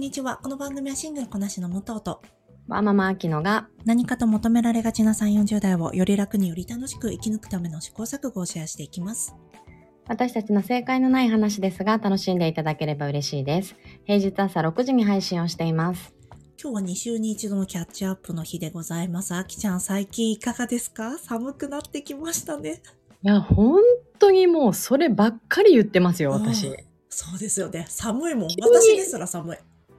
にちは。この番組はシングルこなしの武藤とママアキノが何かと求められがちな3、40代をより楽により楽しく生き抜くための試行錯誤をシェアしていきます。 私たちの正解のない話ですが楽しんでいただければ嬉しいです。平日朝6時に配信をしています。 今日は2週に1度のキャッチアップの日でございます。あきちゃん最近いかがですか？寒くなってきましたね。 いや本当にもうそればっかり言ってますよ私。 そうですよね。寒いもん。私ですら寒い。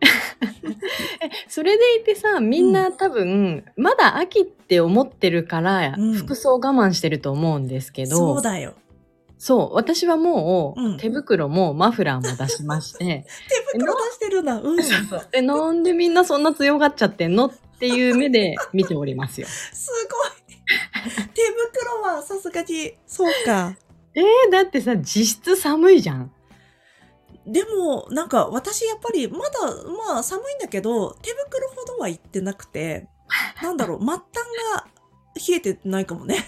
それでいてさ、みんな多分、まだ秋って思ってるから、服装我慢してると思うんですけど、 そうだよ。 そう、私はもう、手袋もマフラーも出しまして。 手袋出してるんだ。 で、なんでみんなそんな強がっちゃってんのっていう目で見ておりますよ。 すごい。手袋はさすがに、そうか。 だってさ、実質寒いじゃん。 でも、なんか私やっぱりまだ、寒いんだけど、手袋ほどは言ってなくて、なんだろう、末端が冷えてないかもね。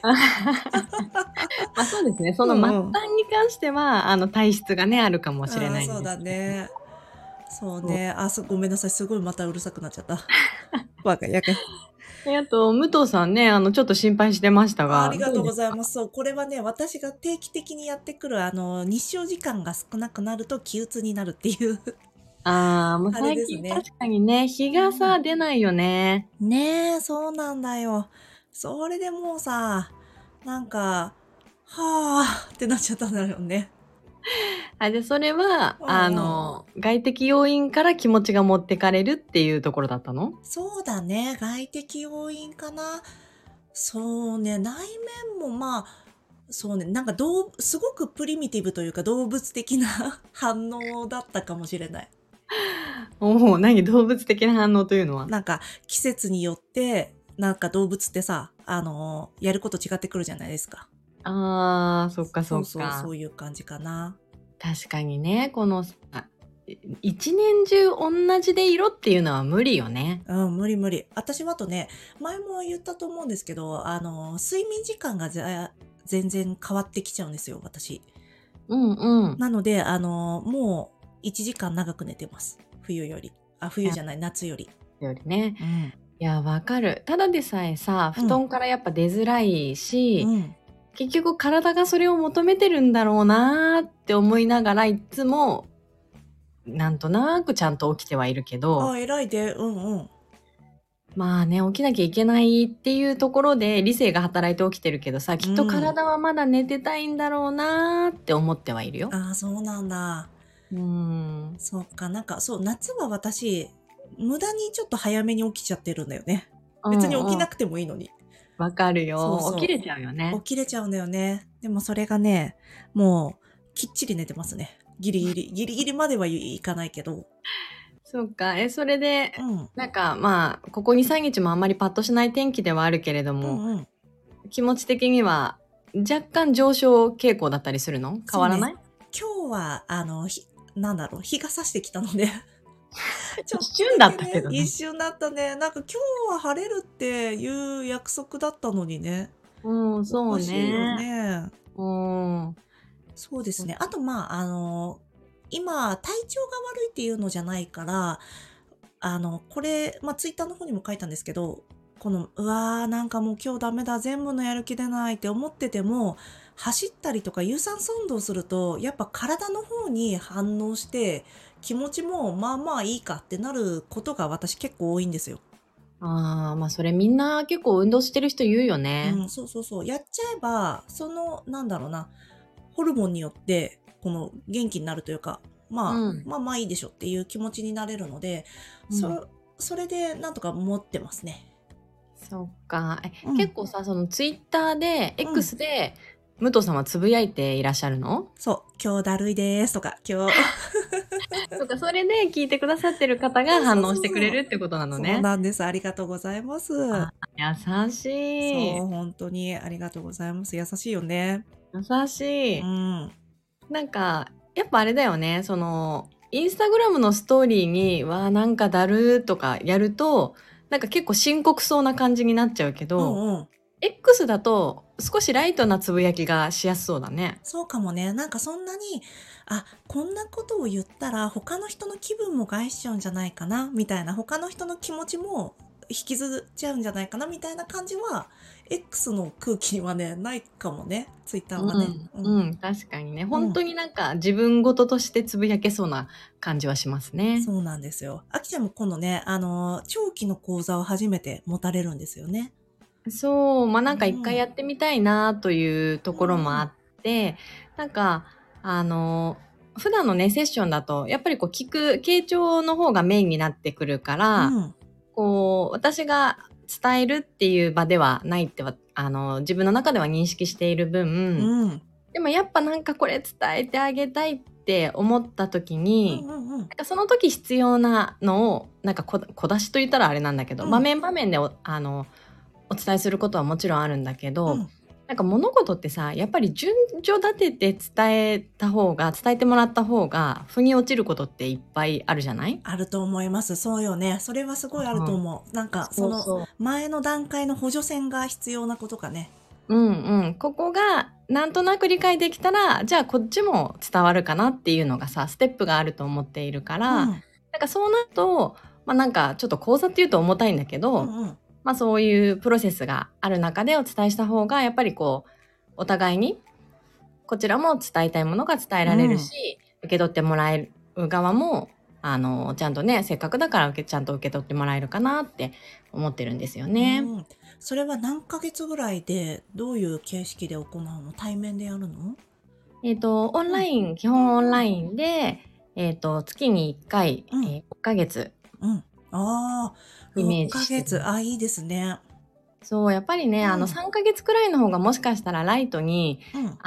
そうですね。その末端に関しては、体質がね、あるかもしれないんですけど。 そうだね。そうね。ごめんなさい。すごいまたうるさくなっちゃった。バカやけ。 あと、武藤さんね、ちょっと心配してましたが。 ありがとうございます。そう、これはね、私が定期的にやってくる、日照時間が少なくなると気鬱になるっていう。 もう最近確かにね、日がさ、出ないよね。 ねえ、そうなんだよ。それでもうさ、なんか、はぁってなっちゃったんだよね。 で、それは、外的要因から気持ちが持ってかれるっていうところだったの？ そうだね。外的要因かな。そうね。内面もそうね。なんかすごくプリミティブというか動物的な反応だったかもしれない。 何動物的な反応というのは？ なんか季節によって、なんか動物ってさ、やること違ってくるじゃないですか。 そっかそっか。 そういう感じかな。 確かにね、この一年中同じで色っていうのは無理よね。 無理。私はとね、前も言ったと思うんですけど、睡眠時間が全然変わってきちゃうんですよ、私。なので、もう1時間長く寝てます。冬より。冬じゃない、夏より。 ね。いや、わかる。ただでさえさ、布団からやっぱ出づらいし、結局体がそれを求めてるんだろうなーって思いながらいつもなんとなくちゃんと起きてはいるけど。 偉いで、 まあね、起きなきゃいけないっていうところで理性が働いて起きてるけどさ、きっと体はまだ寝てたいんだろうなーって思ってはいるよ。 そうなんだ。そうか、なんかそう、夏は私、無駄にちょっと早めに起きちゃってるんだよね。別に起きなくてもいいのに。 わかるよ。起きれちゃうよね。 起きれちゃうんだよね。でもそれがね、もう、きっちり寝てますね。ギリギリまではいかないけど。 そうか。それで、なんかここ2、3日もあんまりパッとしない天気ではあるけれども、気持ち的には若干上昇傾向だったりするの？変わらない？ 今日は、日が差してきたので。 一瞬だったけどね。 一瞬だったね。なんか今日は晴れるっていう約束だったのにね。 そうね。 おかしいよね。そうですね。あと今、体調が悪いっていうのじゃないから、これ、ツイッターの方にも書いたんですけど、なんかもう今日ダメだ、全部のやる気出ないって思ってても、走ったりとか有酸素運動すると、やっぱ体の方に反応して、気持ちもいいかってなることが私結構多いんですよ。 それみんな結構運動してる人言うよね。 そう。やっちゃえば、ホルモンによって、元気になるというか、いいでしょっていう気持ちになれるので、それでなんとか持ってますね。 そっか。結構さ、そのツイッターで、X で、武藤さんはつぶやいていらっしゃるの？ そう。今日だるいですとか、今日。 そうか、それで聞いてくださってる方が反応してくれるってことなのね。 そうなんです。ありがとうございます。 優しい。 そう、本当にありがとうございます。優しいよね。 優しい。なんか、やっぱあれだよね。インスタグラムのストーリーに、なんかだるーとかやると、なんか結構深刻そうな感じになっちゃうけど、 X だと少しライトなつぶやきがしやすそうだね。 そうかもね。なんかそんなに、こんなことを言ったら他の人の気分も害しちゃうんじゃないかな、みたいな、他の人の気持ちも引きずっちゃうんじゃないかな、みたいな感じは、X の空気にはね、ないかもね。ツイッターはね。 確かにね。 ん本当になんか自分事としてつぶやけそうな感じはしますね。 そうなんですよ。あきちゃんも今度ね、長期の講座を初めて持たれるんですよね。 そう、なんか一回やってみたいなというところもあって、なんか、普段のね、セッションだと、やっぱりこう傾聴の方がメインになってくるから、私が伝えるっていう場ではないって自分の中では認識している分、でもやっぱなんかこれ伝えてあげたいって思った時に、なんかその時必要なのを、なんか小出しと言ったらあれなんだけど、場面場面でお伝えすることはもちろんあるんだけど、なんか物事ってさ、やっぱり順序立てて伝えてもらった方が、腑に落ちることっていっぱいあるじゃない？ あると思います。そうよね。それはすごいあると思う。なんか、その前の段階の補助線が必要なことかね。 ここがなんとなく理解できたら、じゃあこっちも伝わるかなっていうのがさ、ステップがあると思っているから、なんかそうなると、なんかちょっと講座っていうと重たいんだけど、そういうプロセスがある中でお伝えした方が、やっぱりこう、お互いに、こちらも伝えたいものが伝えられるし、受け取ってもらえる側も、ちゃんとね、せっかくだからちゃんと受け取ってもらえるかなって思ってるんですよね。 それは何ヶ月ぐらいで、どういう形式で行うの？対面でやるの？ オンライン、基本オンラインで、月に1回、6ヶ月。イメージしてる。 6ヶ月。いいですね。 そう、やっぱりね、3ヶ月くらいの方がもしかしたらライトに、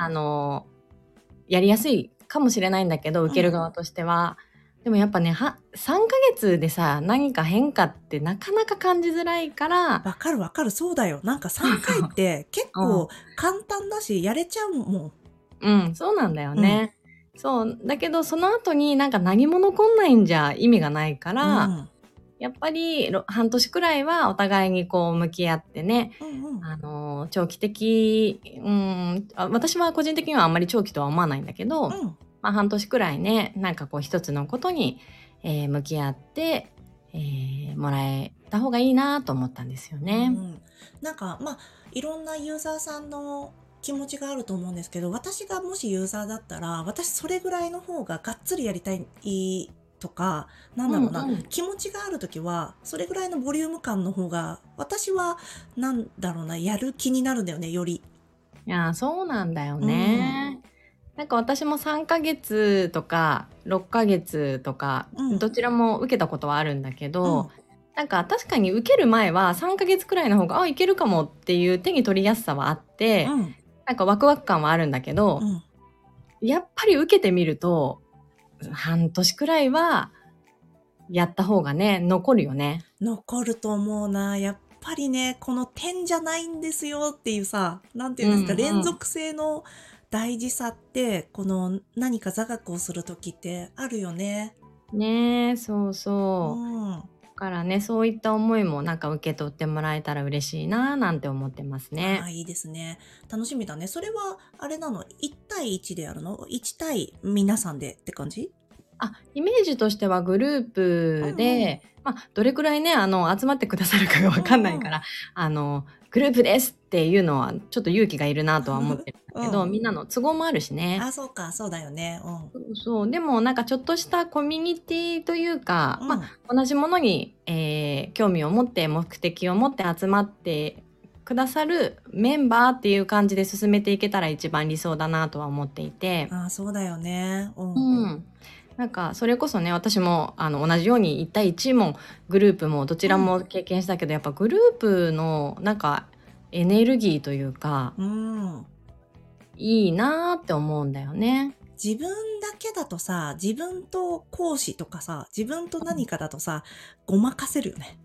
やりやすいかもしれないんだけど、受ける側としては。でもやっぱね、3ヶ月でさ、何か変化ってなかなか感じづらいから。 わかる。そうだよ。なんか3回って結構簡単だし、やれちゃうもん。そうなんだよね。そう。だけど、その後になんか何も残んないんじゃ意味がないから、やっぱり半年くらいはお互いにこう向き合ってね、長期的、私は個人的にはあんまり長期とは思わないんだけど、半年くらいね、なんかこう一つのことに、向き合って、もらえた方がいいなと思ったんですよね。 なんかいろんなユーザーさんの気持ちがあると思うんですけど、私がもしユーザーだったら、私それぐらいの方ががっつりやりたいとか、なんだろうな、気持ちがあるときは、それぐらいのボリューム感の方が、私は、なんだろうな、やる気になるんだよね、より。 いや、そうなんだよね。なんか私も3ヶ月とか6ヶ月とか、どちらも受けたことはあるんだけど、なんか確かに受ける前は3ヶ月くらいの方が、いけるかもっていう手に取りやすさはあって、なんかワクワク感はあるんだけど、やっぱり受けてみると、半年くらいはやった方がね、残るよね。 残ると思うな。やっぱりね、この点じゃないんですよっていうさ、なんていうんですか、連続性の大事さって、この何か座学をするときってあるよね。 ねえ、そうそう。だからね、そういった思いもなんか受け取ってもらえたら嬉しいななんて思ってますね。 いいですね。楽しみだね。それは、あれなの？ 1 対1でやるの？ 1 対皆さんでって感じ？ イメージとしてはグループで、どれくらいね、集まってくださるかがわかんないから、グループですっていうのはちょっと勇気がいるなとは思ってるんだけど、みんなの都合もあるしね。 そうか、そうだよね。 そう。でもなんかちょっとしたコミュニティというか、同じものに、興味を持って目的を持って集まってくださるメンバーっていう感じで進めていけたら一番理想だなとは思っていて。 そうだよね。 なんかそれこそね、私も同じように1対1もグループもどちらも経験したけど、やっぱグループのなんかエネルギーというか、いいなーって思うんだよね。 自分だけだとさ、自分と講師とかさ、自分と何かだとさ、ごまかせるよね。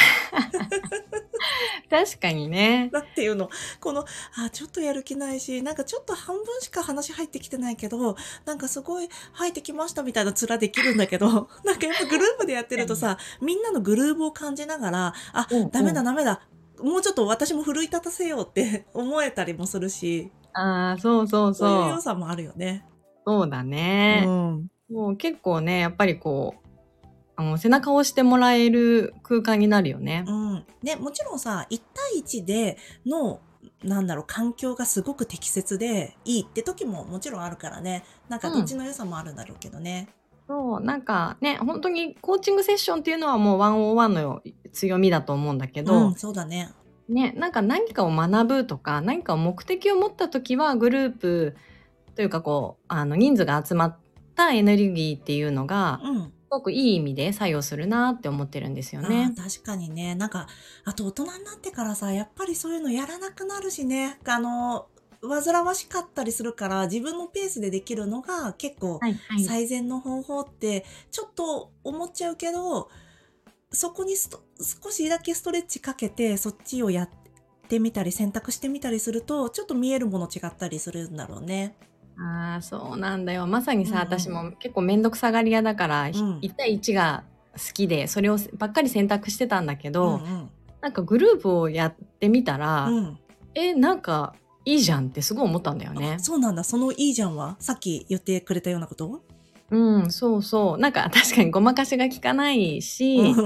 確かにね。 だっていうの、この、ちょっとやる気ないし、なんかちょっと半分しか話入ってきてないけど、なんかすごい入ってきましたみたいな面できるんだけど、なんかやっぱグループでやってるとさ、みんなのグルーブを感じながら、ダメだ、 もうちょっと私も奮い立たせようって思えたりもするし。 ああ、そうそうそういうそう。 良さもあるよね。 そうだうね。 ん。 もう結構ね、やっぱりこう、背中を押してもらえる空間になるよね。 うん。ね、もちろんさ、1対1での、なんだろう、環境がすごく適切でいいって時ももちろんあるからね。なんかどっちの良さもあるんだろうけどね。 そう、なんかね、本当にコーチングセッションっていうのはもう101の強みだと思うんだけど、 そうだね。 ね、なんか何かを学ぶとか、何かを目的を持った時はグループというかこう、人数が集まったエネルギーっていうのが、すごくいい意味で作用するなって思ってるんですよね。 確かにね。なんか、あと大人になってからさ、やっぱりそういうのやらなくなるしね。煩わしかったりするから、自分のペースでできるのが結構最善の方法ってちょっと思っちゃうけど、そこに少しだけストレッチかけて、そっちをやってみたり選択してみたりすると、ちょっと見えるもの違ったりするんだろうね。 ああ、そうなんだよ。まさにさ、私も結構めんどくさがり屋だから、1対1が好きで、それをばっかり選択してたんだけど、なんかグループをやってみたら、なんかいいじゃんってすごい思ったんだよね。 そうなんだ。そのいいじゃんはさっき言ってくれたようなこと？ そうそう。なんか確かにごまかしが効かないし、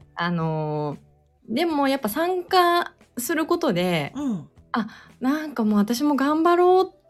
でもやっぱ参加することで、なんかもう私も頑張ろうって、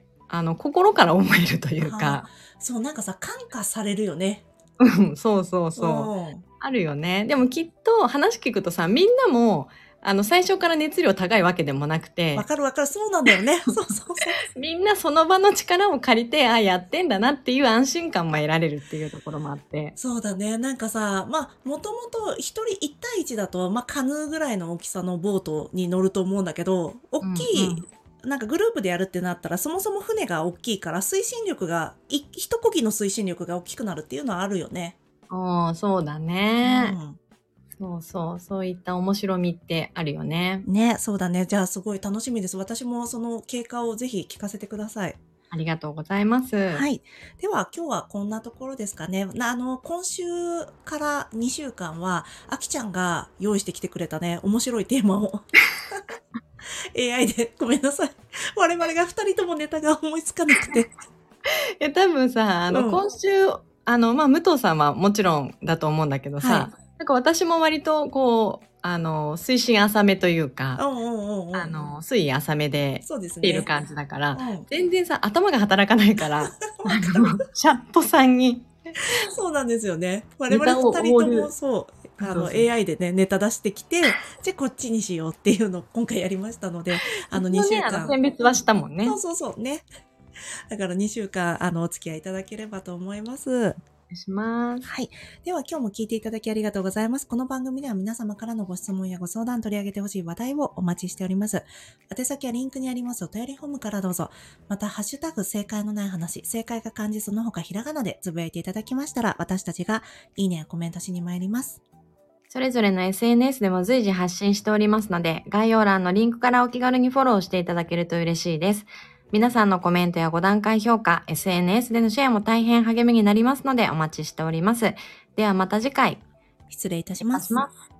心から思えるというか。 そう、なんかさ、感化されるよね。 そうそうそう。あるよね。でもきっと話聞くとさ、みんなも、最初から熱量高いわけでもなくて。 わかるわかる。そうなんだよね。そうそうそう。 みんなその場の力を借りて、やってんだなっていう安心感も得られるっていうところもあって。 そうだね。なんかさ、もともと一人1対1だと、カヌーぐらいの大きさのボートに乗ると思うんだけど、大きい、なんかグループでやるってなったら、そもそも船が大きいから、推進力が、一漕ぎの推進力が大きくなるっていうのはあるよね。 そうだね。そういった面白みってあるよね。 ね、そうだね。じゃあすごい楽しみです。私もその経過をぜひ聞かせてください。 ありがとうございます。 はい。では今日はこんなところですかね。今週から2週間は、あきちゃんが用意してきてくれたね、面白いテーマを。AI でごめんなさい。我々が2人ともネタが思いつかなくて。 多分さ、今週、武藤さんはもちろんだと思うんだけどさ、なんか私も割とこう、推進浅めというか、水位浅めでっている感じだから、全然さ、頭が働かないから、チャットさんに。 そうなんですよね。我々2人ともそう、AI でね、ネタ出してきて、じゃあこっちにしようっていうのを今回やりましたので、2週間。 選別はしたもんね。 そうね。だから2週間、お付き合いいただければと思います。 お願いします。 はい。では今日も聞いていただきありがとうございます。この番組では皆様からのご質問やご相談取り上げてほしい話題をお待ちしております。宛先はリンクにありますお便りフォームからどうぞ。また、ハッシュタグ正解のない話、正解が漢字その他ひらがなでつぶやいていただきましたら、私たちがいいねやコメントしに参ります。 それぞれの SNS でも随時発信しておりますので、概要欄のリンクからお気軽にフォローしていただけると嬉しいです。皆さんのコメントや5段階評価、SNS でのシェアも大変励みになりますのでお待ちしております。ではまた次回。 失礼いたします。